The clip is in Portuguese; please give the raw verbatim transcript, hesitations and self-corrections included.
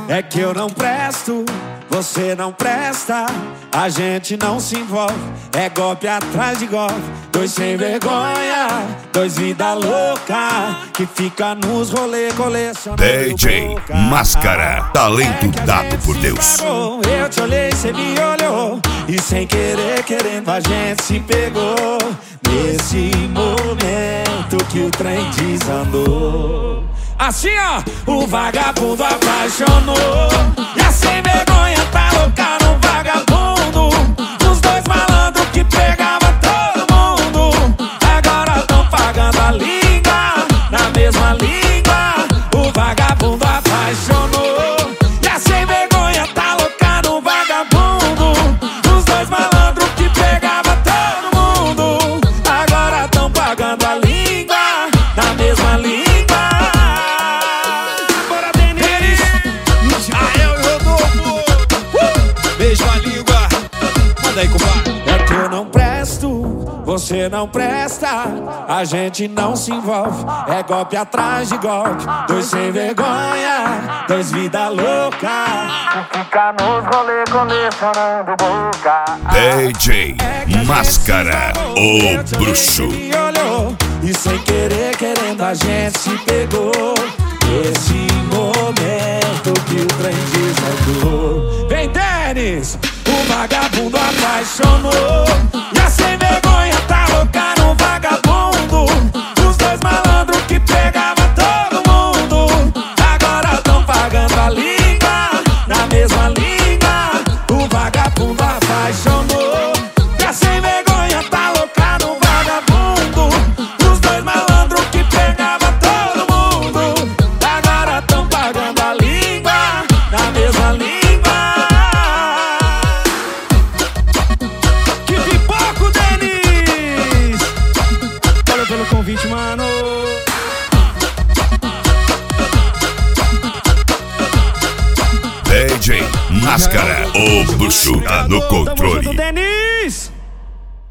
É que eu não presto, você não presta, a gente não se envolve, é golpe atrás de golpe. Dois sem vergonha, dois vida louca, que fica nos rolê colecionando D J boca. Máscara, talento É dado por Deus. Parou. Eu te olhei, cê me olhou, e sem querer, querendo a gente se pegou. Nesse momento que o trem desandou. Assim ó, o vagabundo apaixonou, e a sem vergonha tá louca no vagabundo. Os dois malandros que pegava todo mundo, agora tão pagando a língua, na mesma língua. O vagabundo apaixonou, e a sem vergonha tá louca no vagabundo. Os dois malandros que pegava todo mundo, agora tão pagando a língua, na mesma língua. É que eu não presto, você não presta, a gente não se envolve, é golpe atrás de golpe. Dois sem vergonha, dois vida louca, que fica nos rolê colecionando boca. D J É Máscara, o bruxo. Me olhou, e sem querer, querendo a gente se pegou. Esse momento que o trem desandou. Vem, Denis! O vagabundo apaixonou, e a sem vergonha tá louca no vagabundo. Os dois malandros que pegava todo mundo, agora tão pagando a língua, na mesma língua. O vagabundo apaixonou, e a sem vergonha tá louca no vagabundo. Os dois malandros que pegava todo mundo, agora tão pagando a língua, na mesma língua. Pelo convite, mano. D J Máscara, o bruxo tá no controle.